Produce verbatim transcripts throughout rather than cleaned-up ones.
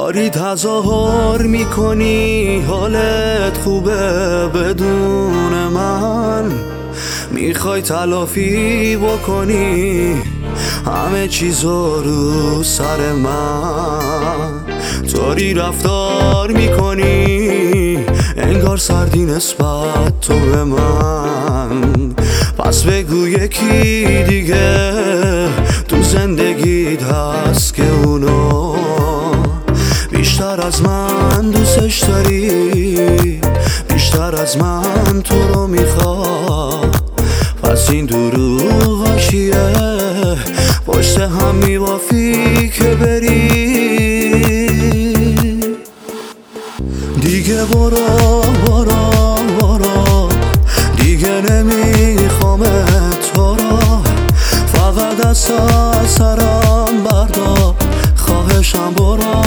داری تظاهر میکنی حالت خوبه بدون من، میخوای تلافی بکنی همه چیزو رو سر من. طوری رفتار میکنی انگار سردی نسبت تو به من. پس بگو یکی دیگه تو زندگیت هست که اونو بیشتر از من دوستش داری، بیشتر از من تو رو میخواد. پس این دروغا چیه پشت هم میبافی که بری؟ دیگه برو برو برو، دیگه نمیخوام تو رو، فقط از سرم بردار خواهشم برو.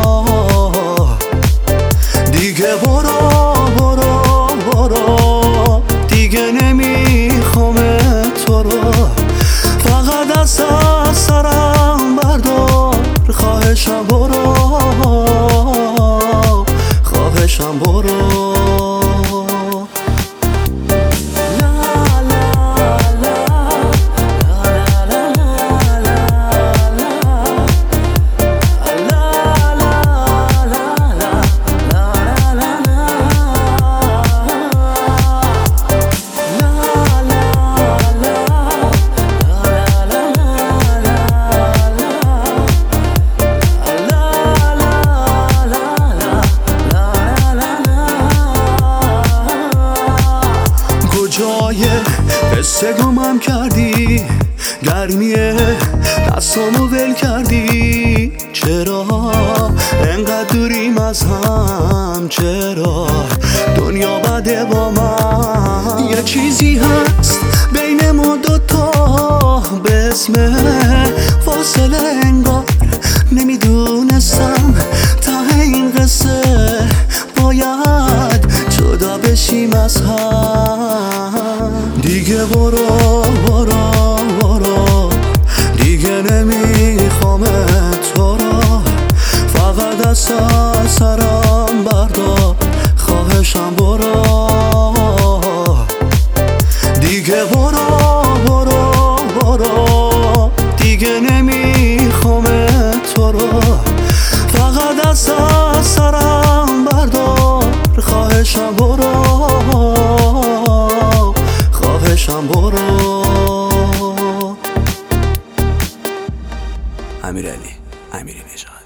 دیگه برو برو برو، دیگه نمیخوام تو رو، فقط از سرم بردار خواهشم برو، خواهشم برو. جای قصه گمم کردی، گرمیه دستامو ول کردی. چرا انقدر دوریم از هم؟ چرا دنیا بده با من؟ یه چیزی هست بین ما دوتا به اسم فاصله، انگار نمیدونستم ته این قصه باید جدا بشیم از هم. دیگه برو برو برو، دیگه نمیخوام تو رو، فقط از سرم بردار خواهشم برو. دیگه برو برو برو، دیگه نمیخوام تو رو، فقط از سرم بردار خواهشم برو، خواهشم برو. امیرعلی امیری نژاد.